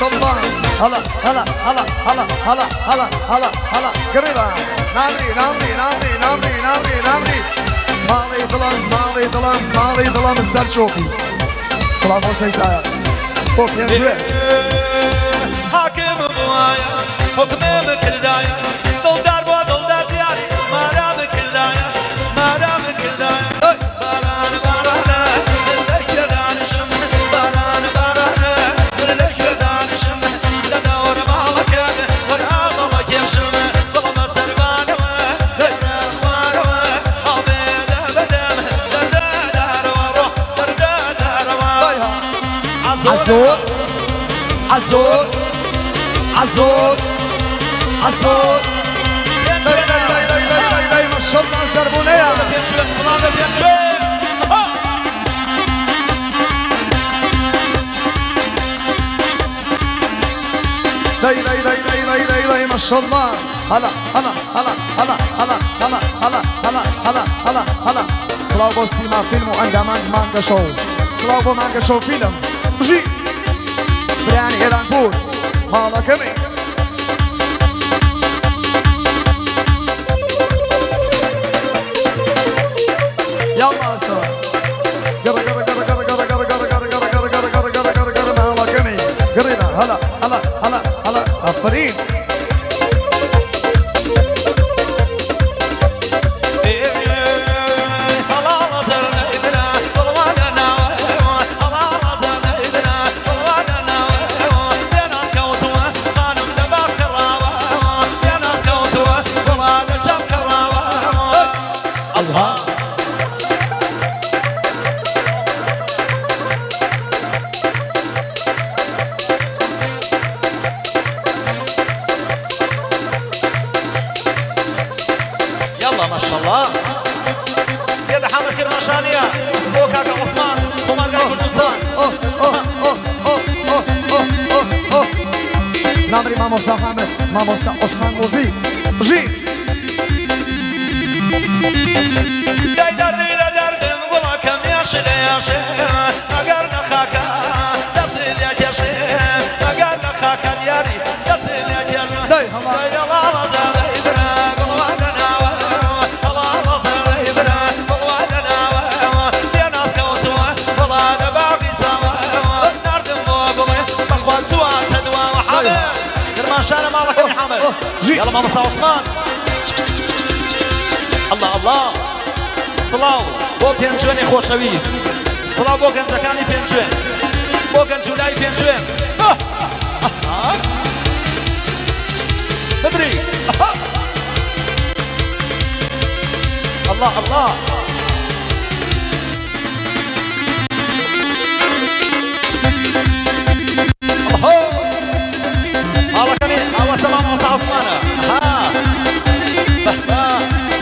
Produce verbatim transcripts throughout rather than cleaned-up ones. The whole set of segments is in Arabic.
شاء الله. هلا هلا هلا هلا هلا هلا هلا هلا قريبة. نامري نامري نامري نامري نامري نامري ماضي ظلم ماضي ظلم ماضي ظلم السلجوقي. صلاة وسيسايا بوك ينجوه حاكم بوايا حكمي بكردايا دلدار بو دلدار دياري مارا بكردايا مارا بكردايا باران باران لك يدانشم باران باران لك يدانشم لدور مالك والعاضلك يمشم والله سربان واخوان عبيد بدم زردار وروح زردار عزور عزور عزور عزور لي لي لي لي لي لي ما شاء الله زربونية لي لي لي لي لي لي لي ما شاء الله. هلا هلا هلا هلا هلا هلا هلا هلا هلا هلا هلا سلاو سيما فيلم وعندها مانجا شو سلاو مانجا شو فيلم جي برياني إيرانبور مالا كمي. يلا سوا قرا قرا قرا قرا قرا قرا قرا قرا قرا قرا قرا قرا قرا قرا قرا مالا كمي قرينا. هلا هلا هلا هلا عفرين ما شاء الله يد حامد كرماشانية بوكاك عثمان خمار قاعد كردستان. اوه اوه اوه اوه اوه اوه اوه نامري ماموسا حامد ماموسا عثمان موزي جي داي دار ديلا دردم قولا كم ياشي لياشي اگر نخاكا دسل يا جرشي اگر نخاكا دياري دسل يا جرشي داي الله داي الله زادي برا قولا شانا مالك يا محمد. يلا ماما عثمان. الله الله سلاو بو بينجوين خوشويس سلاو بو گنجکانی بينجوين بو گنجولای بينجوين بدري الله الله الله الله كمين الله سلام موسى عثمانة ها ها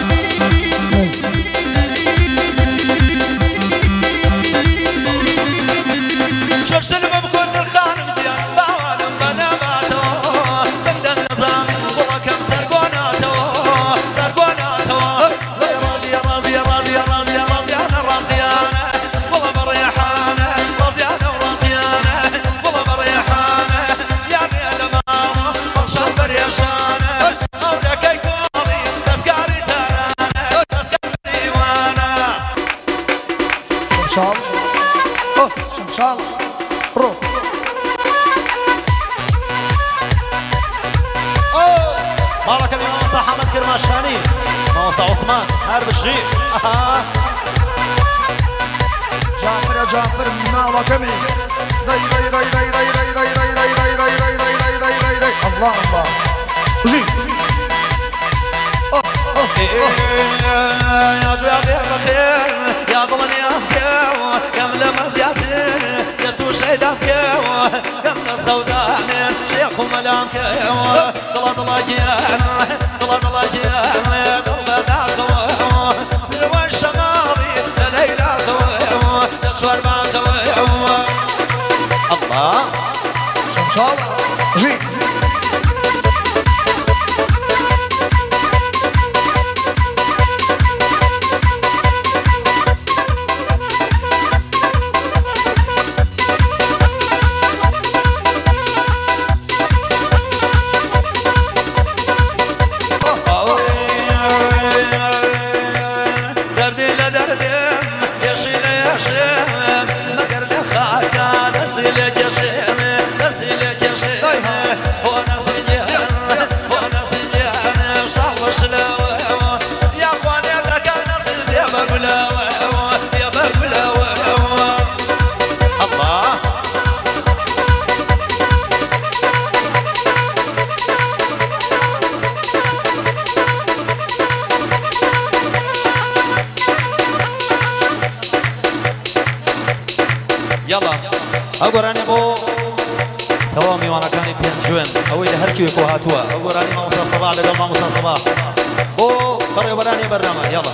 شوف شنو بكون الخانم ديال باوالم بناماتو بندن نظام والله كم سرقوناتو سرقوناتو راضي راضي راضي راضي راضي انا راضيانه والله بريحانه راضيانه وراضيانه والله بريحانه يا ريال ماما بخشان بريشانه اولك يكوني تسكاري ترانه تسكاري ديوانه شمشال اوه شمشال رو اوه مالك اليوم موسى حمد كرماشاني موسى عثمان هرب الشريف اها جعفر يا جعفر مالا كمي داي داي داي داي داي داي داي داي داي داي داي داي داي داي داي داي الله الله جي اوه اوه يا جواد يا بخير يا ضمن يا بكاو يا ملمس يا بخير يا توش عيدا بكاو يا من السودان شيخ وملام كاو ضلا ضلا جيان ضلا ضلا جيان ضلا داخو سلوى الشمالي لليلى خويو يا شوار ما خويو الله شمشال جي جشم مگر لخاكا نزل جشم نزل جشم ونزل ونزل شاوش لو يا اخواني لك نزل يا بقلاو يا بقلاو الله يلا أقولاني بو توامي وانا كاني بينجوين أوي هركي يكو هاتوا أقولاني ما موسى صباح لقل ما موسى صباح بو بري براني برنامج يلا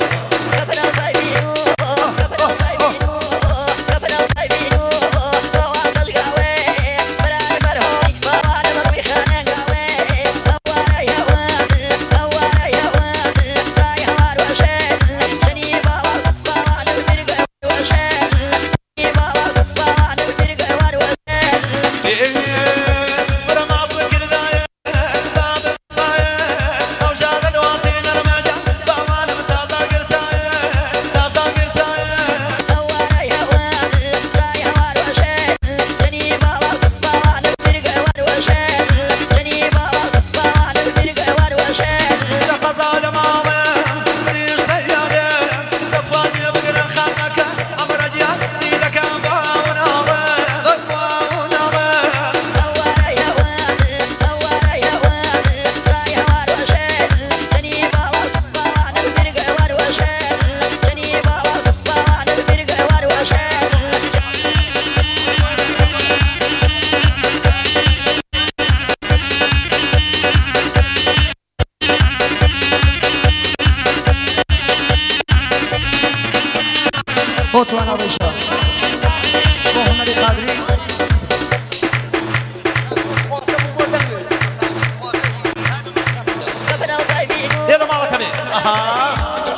فوتوا انا بيشا روحنا لقادرين يلا معك كمان اها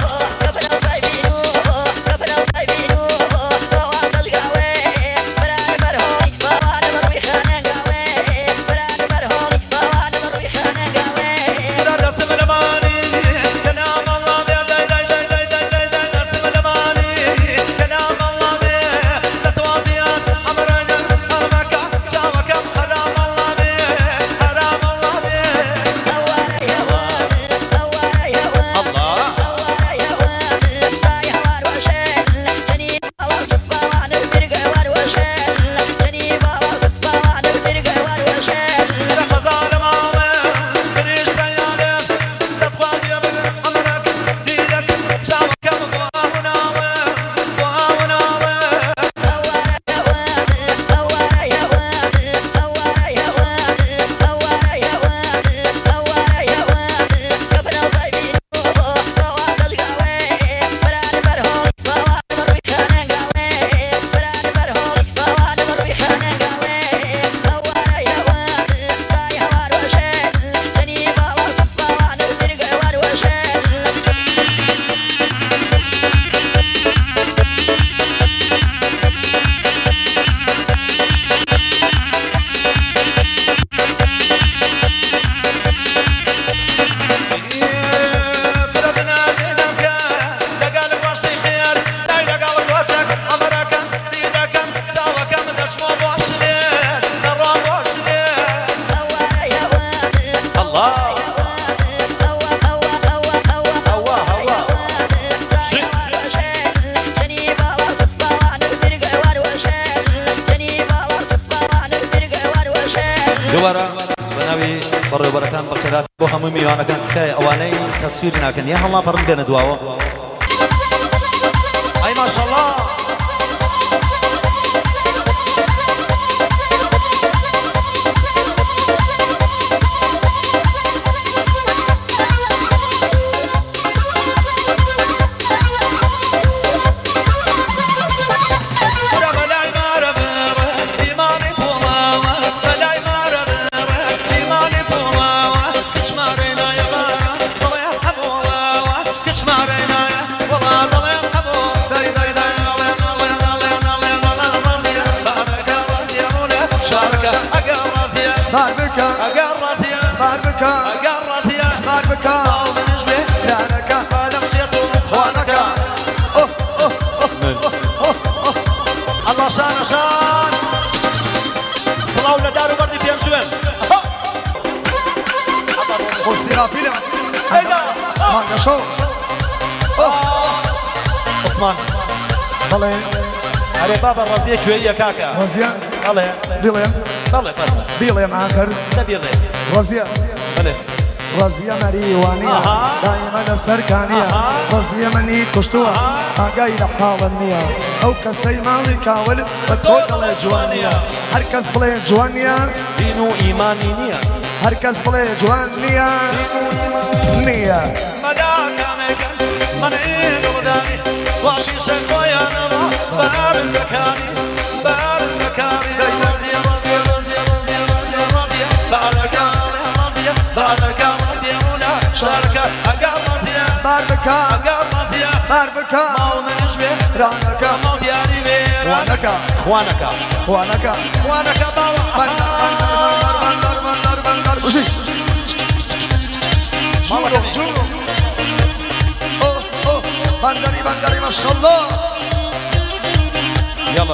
دوباره بناوي بڕێ بەرەکان بەخێرات بۆ هەموو میوانەکان تکای ئەوانەی تەسویر ناکەن یا هەڵا پەڕن بێنە دواوە ئای ماشەڵڵا باربكا أقرزيا باربكا أقرزيا باربكا طال نجبه يا نكا خالق شيطان خوانك أوه أوه أوه أوه أوه الله شان شان صلاو لدار وبردي بينجوين والسيرة فيلم هيدا مانجا شو عثمان ضلي علي بابا الرزية شوية كاكا رزية ضلي بيليم ضلي فرصة بيليم آخر تبيلي رزية ضلي رزية مريوانية دائما السركانية رزية مني كشتوها أقاي لحال النية أو كسي مالي كاول بتوت على جوانية هركز بلي جوانية دينو إيماني نية هركز بلي جوانية نية مداك ميكا منين وداني واشي شكويا نما بار الزكاني بار الزكاني رزية رزية رزية رزية رزية رزية بارك رزية بارك رزية هنا شارك أقام رزية باربكا أقام رزية باربكا مال من شبه رانكا مال دياري بيرانك خوانك وانكا خوانك بابا بندر بندر بندر بندر بندر وشي جورو جورو اوه اوه بندري بندري ما شاء الله يلا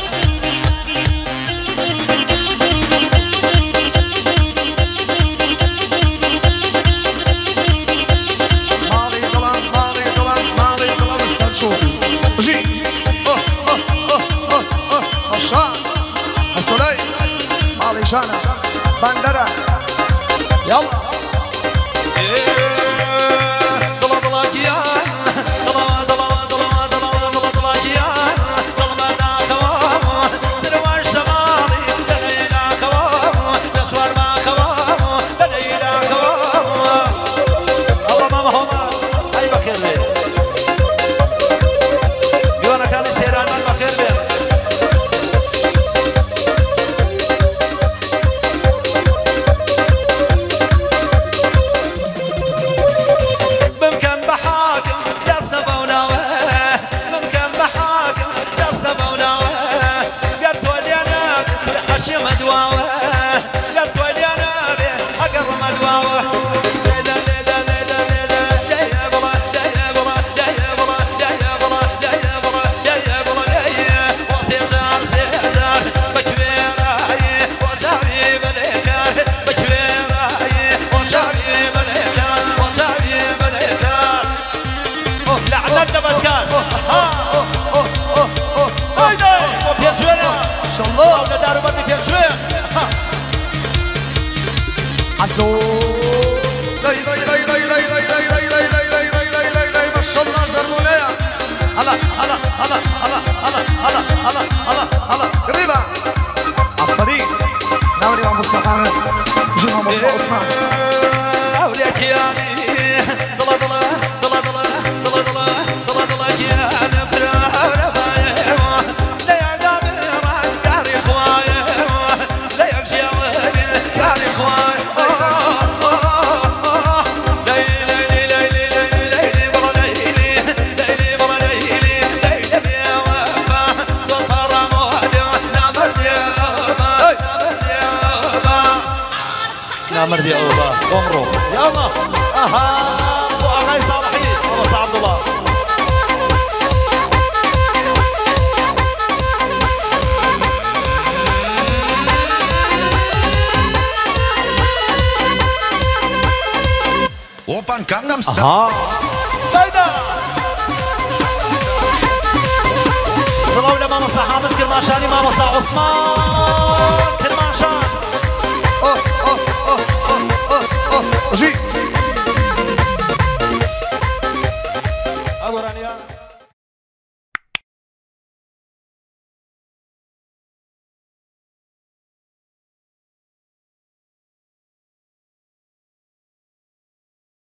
مالي طلع مالي طلع مالي طلع بس شوف وشي اوه اوه اوه اوه اوه مشان السولي مالي شانا بندرة يلا ضلا ضلا كيان ضلا ضلا ضلا ضلا ضلا ضلا كيان ضلا منا خوام سروان الشمالي لدينا خوام مشوار ما خوام لدينا خوام الله ما مهما أي بخير لي يوانا كان سيران من بخير لي عزو لي لي لي لي لي لي لي لي لي لي لي لي لي لي ما شاء الله زرمونية هلا هلا هلا هلا هلا هلا هلا هلا هلا قريبة عالطريق ناولي مع مصطفى حامد جينا مصطفى عثمان أولياء كياني ضلا ضلا ضلا ضلا ضلا ضلا ضلا ضلا كياني بلا ربايع لا يقابل داري خوايا لا يمشي داري خوايا مردي أوبا قمرو يلا أها وأغاي صالحي أبو عبد الله 오빤 강남스타일 أها هيدا صلوا لماما صاحب كرماشاني ماما صاحب عثمان